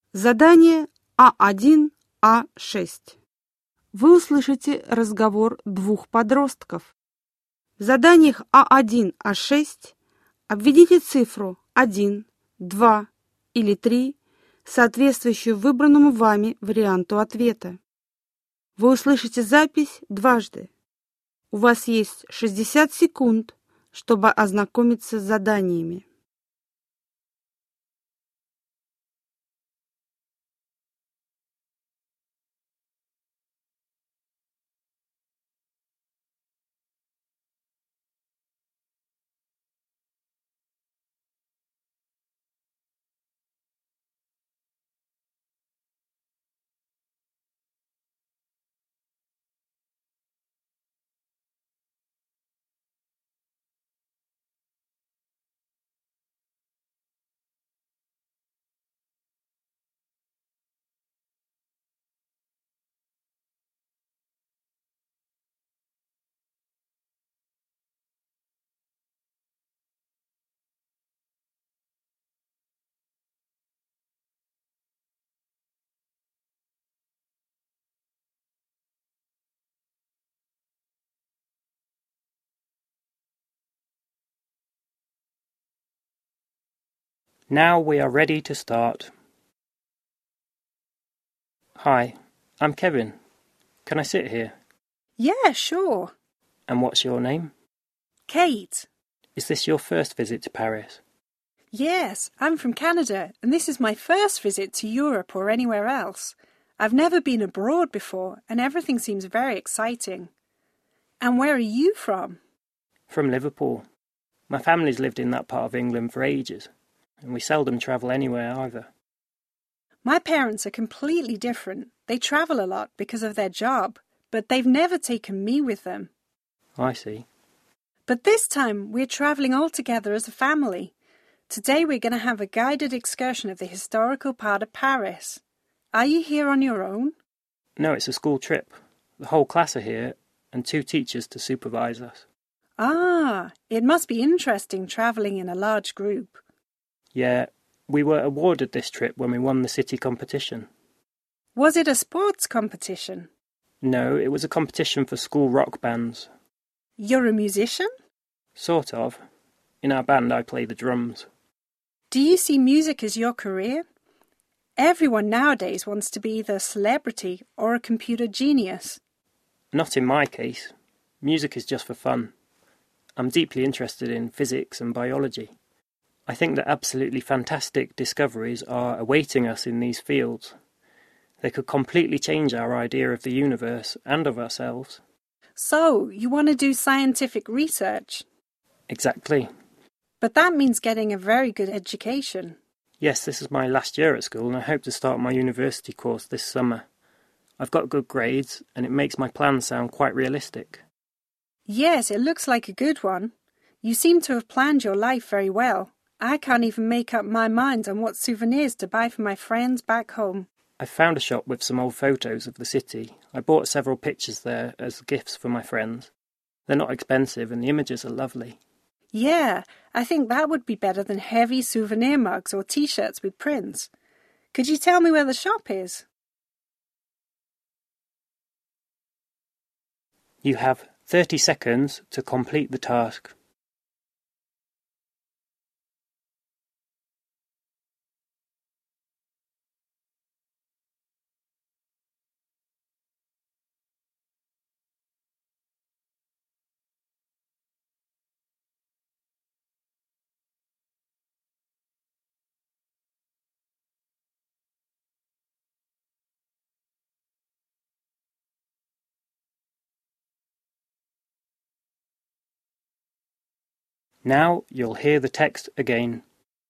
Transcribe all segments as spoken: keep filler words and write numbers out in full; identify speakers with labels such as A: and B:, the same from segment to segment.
A: Задание А один А шесть. Вы услышите разговор двух подростков. В заданиях А один А шесть обведите цифру один, два или три, соответствующую выбранному вами варианту ответа. Вы услышите запись дважды. У вас есть шестьдесят секунд, чтобы ознакомиться с заданиями.
B: Now we are ready to start. Hi, I'm Kevin. Can I sit here?
C: Yeah, sure.
B: And what's your name?
C: Kate.
B: Is this your first visit to Paris?
C: Yes, I'm from Canada, and this is my first visit to Europe or anywhere else. I've never been abroad before, and everything seems very exciting. And where are you from?
B: From Liverpool. My family's lived in that part of England for ages, and we seldom travel anywhere either.
C: My parents are completely different. They travel a lot because of their job, but they've never taken me with them.
B: I see.
C: But this time we're travelling all together as a family. Today we're going to have a guided excursion of the historical part of Paris. Are you here on your own?
B: No, it's a school trip. The whole class are here, and two teachers to supervise us.
C: Ah, it must be interesting travelling in a large group.
B: Yeah, we were awarded this trip when we won the city competition.
C: Was it a sports competition?
B: No, it was a competition for school rock bands.
C: You're a musician?
B: Sort of. In our band I play the drums.
C: Do you see music as your career? Everyone nowadays wants to be either a celebrity or a computer genius.
B: Not in my case. Music is just for fun. I'm deeply interested in physics and biology. I think that absolutely fantastic discoveries are awaiting us in these fields. They could completely change our idea of the universe and of ourselves.
C: So, you want to do scientific research?
B: Exactly.
C: But that means getting a very good education.
B: Yes, this is my last year at school and I hope to start my university course this summer. I've got good grades and it makes my plans sound quite realistic.
C: Yes, it looks like a good one. You seem to have planned your life very well. I can't even make up my mind on what souvenirs to buy for my friends back home.
B: I found a shop with some old photos of the city. I bought several pictures there as gifts for my friends. They're not expensive and the images are lovely.
C: Yeah, I think that would be better than heavy souvenir mugs or T-shirts with prints. Could you tell me where the shop is?
B: You have thirty seconds to complete the task. Now you'll hear the text again.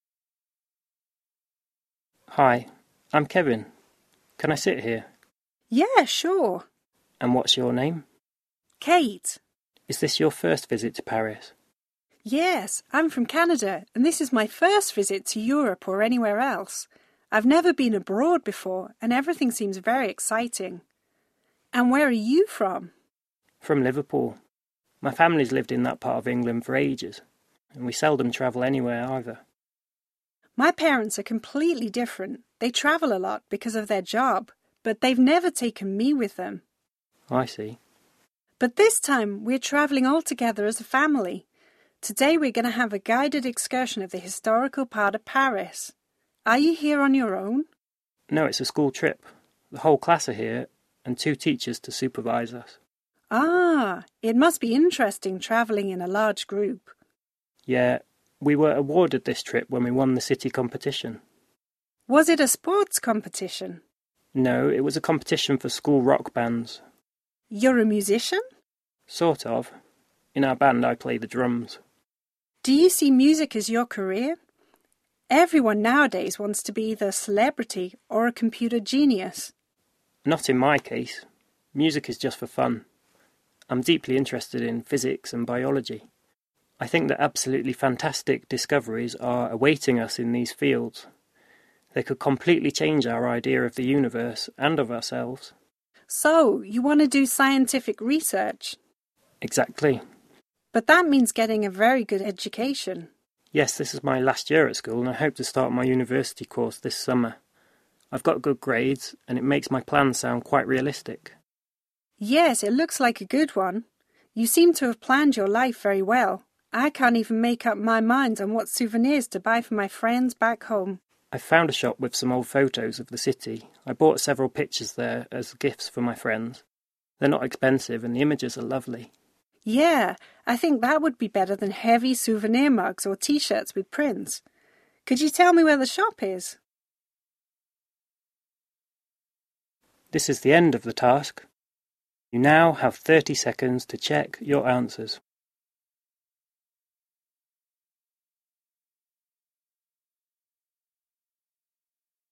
B: Hi, I'm Kevin. Can I sit here?
C: Yeah, sure.
B: And what's your name?
C: Kate.
B: Is this your first visit to Paris?
C: Yes, I'm from Canada, and this is my first visit to Europe or anywhere else. I've never been abroad before, and everything seems very exciting. And where are you from?
B: From Liverpool. My family's lived in that part of England for ages, and we seldom travel anywhere either.
C: My parents are completely different. They travel a lot because of their job, but they've never taken me with them.
B: I see.
C: But this time we're travelling all together as a family. Today we're going to have a guided excursion of the historical part of Paris. Are you here on your own?
B: No, it's a school trip. The whole class are here, and two teachers to supervise us.
C: Ah, it must be interesting travelling in a large group.
B: Yeah, we were awarded this trip when we won the city competition.
C: Was it a sports competition?
B: No, it was a competition for school rock bands.
C: You're a musician?
B: Sort of. In our band I play the drums.
C: Do you see music as your career? Everyone nowadays wants to be either a celebrity or a computer genius.
B: Not in my case. Music is just for fun. I'm deeply interested in physics and biology. I think that absolutely fantastic discoveries are awaiting us in these fields. They could completely change our idea of the universe and of ourselves.
C: So, you want to do scientific research?
B: Exactly.
C: But that means getting a very good education.
B: Yes, this is my last year at school and I hope to start my university course this summer. I've got good grades and it makes my plans sound quite realistic.
C: Yes, it looks like a good one. You seem to have planned your life very well. I can't even make up my mind on what souvenirs to buy for my friends back home.
B: I found a shop with some old photos of the city. I bought several pictures there as gifts for my friends. They're not expensive and the images are lovely.
C: Yeah, I think that would be better than heavy souvenir mugs or T-shirts with prints. Could you tell me where the shop is?
B: This is the end of the task. You now have thirty seconds to check your answers.